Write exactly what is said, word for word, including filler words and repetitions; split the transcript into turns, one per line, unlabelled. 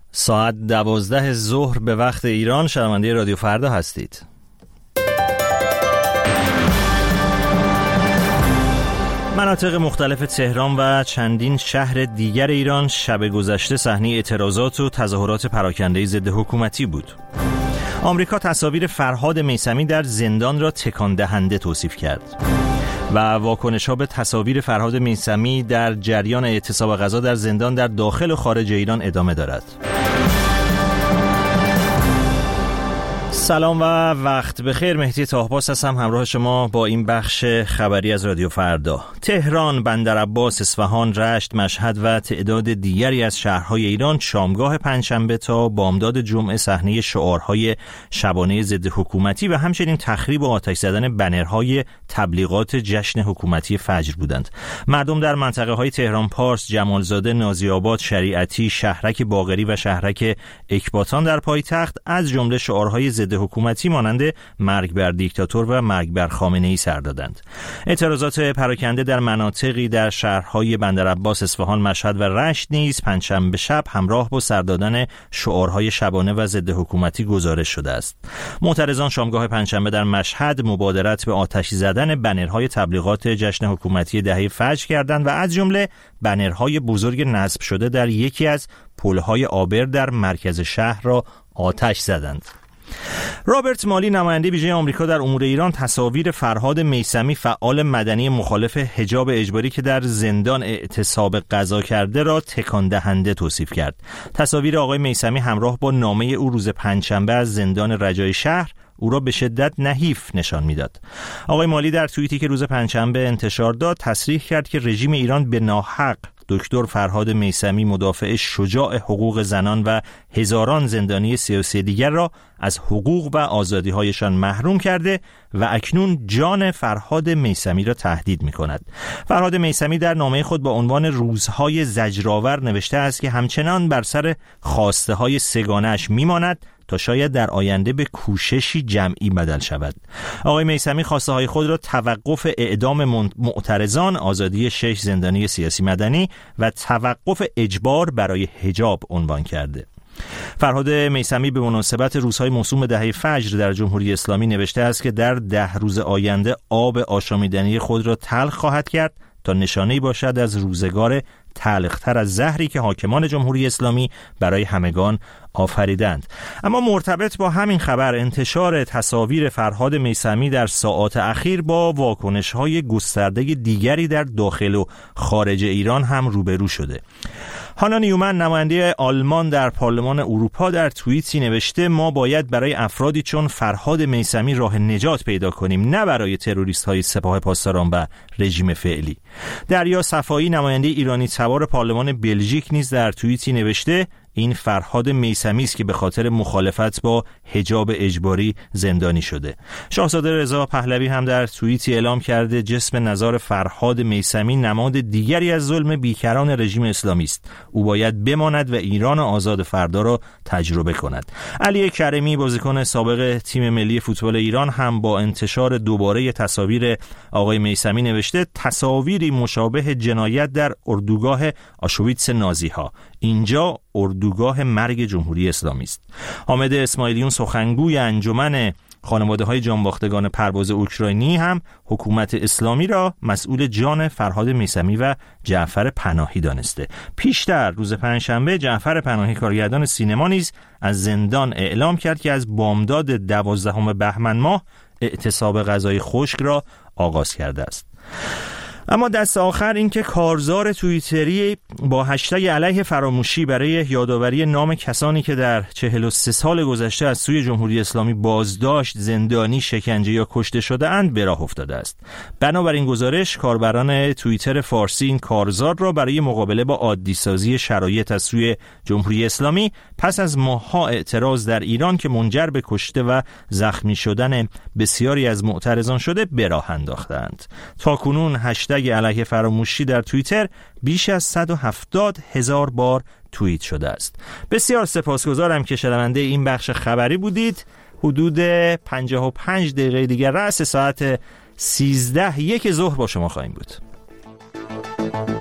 ساعت دوازده ظهر به وقت ایران، شنونده رادیو فردا هستید. مناطق مختلف تهران و چندین شهر دیگر ایران شب گذشته صحنه اعتراضات و تظاهرات پراکنده ضد حکومتی بود. آمریکا تصاویر فرهاد میثمی در زندان را تکان دهنده توصیف کرد و واکنش‌ها به تصاویر فرهاد میثمی در جریان اعتصاب غذا در زندان در داخل و خارج ایران ادامه دارد. سلام و وقت بخیر. مهدی طاهباس هستم همراه شما با این بخش خبری از رادیو فردا. تهران، بندرعباس، اصفهان، رشت، مشهد و تعداد دیگری از شهرهای ایران شامگاه پنجشنبه تا بامداد جمعه صحنه شعارهای شبانه ضد حکومتی و همچنین تخریب و آتش زدن بنرهای تبلیغات جشن حکومتی فجر بودند. مردم در منطقه های تهران پارس، جمالزاده، نازی‌آباد، شریعتی، شهرک باقری و شهرک اکباتان در پایتخت از جمله شعارهای ضد حکومتی مانند مرگ بر دیکتاتور و مرگ بر خامنه‌ای سر دادند. اعتراضات پراکنده در مناطقی در شهرهای بندرعباس، اصفهان، مشهد و رشت نیز پنجشنبه شب همراه با سر دادن شعارهای شبانه و ضد حکومتی گزارش شده است. معترضان شامگاه پنجشنبه در مشهد مبادرت به آتش زدن بنرهای تبلیغات جشن حکومتی دهه فجر کردند و از جمله بنرهای بزرگ نصب شده در یکی از پل‌های آبر در مرکز شهر را آتش زدند. رابرت مالی، نماینده ویژه آمریکا در امور ایران، تصاویر فرهاد میثمی فعال مدنی مخالف حجاب اجباری که در زندان اعتصاب غذا کرده را تکان دهنده توصیف کرد. تصاویر آقای میثمی همراه با نامه او روز پنجشنبه از زندان رجای شهر او را به شدت نحیف نشان میداد. آقای مالی در توییتی که روز پنجشنبه انتشار داد تصریح کرد که رژیم ایران به ناحق دکتر فرهاد میثمی، مدافع شجاع حقوق زنان و هزاران زندانی سیاسی دیگر را از حقوق و آزادی‌هایشان محروم کرده و اکنون جان فرهاد میثمی را تهدید می‌کند. فرهاد میثمی در نامه خود با عنوان روزهای زجرآور نوشته است که همچنان بر سر خواسته‌های سگانه‌اش می‌ماند تا شاید در آینده به کوششی جمعی بدل شود. آقای میثمی خواسته های خود را توقف اعدام معترضان، آزادی شش زندانی سیاسی مدنی و توقف اجبار برای حجاب عنوان کرده. فرهاد میثمی به مناسبت روزهای موسوم دهه فجر در جمهوری اسلامی نوشته است که در ده روز آینده آب آشامیدنی خود را تلخ خواهد کرد تا نشانه‌ای باشد از روزگار تلختر از زهری که حاکمان جمهوری اسلامی برای همگان آفریدند. اما مرتبط با همین خبر، انتشار تصاویر فرهاد میثمی در ساعات اخیر با واکنش‌های گسترده دیگری در داخل و خارج ایران هم روبرو شده. هانا نیومن، نماینده آلمان در پارلمان اروپا، در توییتی نوشته ما باید برای افرادی چون فرهاد میثمی راه نجات پیدا کنیم، نه برای تروریست‌های سپاه پاسداران و رژیم فعلی. دریا صفایی، نماینده ایرانی تبار پارلمان بلژیک، نیز در توییتی نوشته این فرهاد میثمی است که به خاطر مخالفت با حجاب اجباری زندانی شده. شاهزاده رضا پهلوی هم در توییتی اعلام کرده جسم نزار فرهاد میثمی نماد دیگری از ظلم بیکران رژیم اسلامی است. او باید بماند و ایران آزاد فردا را تجربه کند. علی کریمی، بازیکن سابق تیم ملی فوتبال ایران، هم با انتشار دوباره تصاویر آقای میثمی نوشته تصاویری مشابه جنایت در اردوگاه آشویتس نازی‌ها. اینجا اردوگاه مرگ جمهوری اسلامی است. حامد اسماعیلیون، سخنگوی انجمن خانواده‌های جانباختگان پرواز اوکراینی، هم حکومت اسلامی را مسئول جان فرهاد میثمی و جعفر پناهی دانسته. پیشتر روز پنجشنبه جعفر پناهی، کارگردان سینما، نیز از زندان اعلام کرد که از بامداد دوازدهم بهمن ماه اعتصاب غذای خشک را آغاز کرده است. اما دست آخر این که کارزار توییتری با هشتگ علیه فراموشی برای یادآوری نام کسانی که در چهل و سه سال گذشته از سوی جمهوری اسلامی بازداشت، زندانی، شکنجه یا کشته شده اند به راه افتاده است. بنابراین گزارش، کاربران توییتر فارسی این کارزار را برای مقابله با عادی‌سازی شرایط از سوی جمهوری اسلامی پس از ماه‌ها اعتراض در ایران که منجر به کشته و زخمی شدن بسیاری از معترضان شده به راه انداختند. تاکنون هشتگ علیه فراموشی در توییتر بیش از صد و هفتاد هزار بار توییت شده است. بسیار سپاسگزارم که شنونده این بخش خبری بودید. حدود پنجاه و پنج دقیقه دیگر رأس ساعت سیزده یک ظهر با شما خواهیم بود.